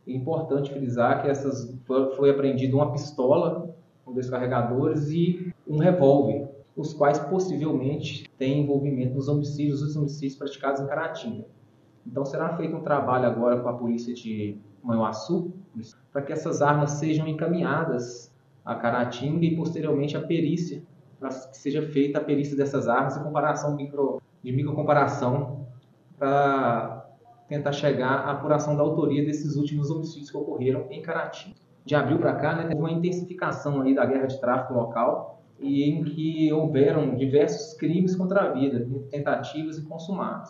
É importante frisar que foi apreendido uma pistola com 2 carregadores e um revólver, os quais possivelmente têm envolvimento nos homicídios praticados em Caratinga. Então será feito um trabalho agora com a polícia de Manhuaçu para que essas armas sejam encaminhadas a Caratinga e posteriormente a perícia, para que seja feita a perícia dessas armas de microcomparação para tentar chegar à apuração da autoria desses últimos homicídios que ocorreram em Caratinga. De abril para cá, teve uma intensificação aí da guerra de tráfico local e em que houveram diversos crimes contra a vida, tentativos e consumados.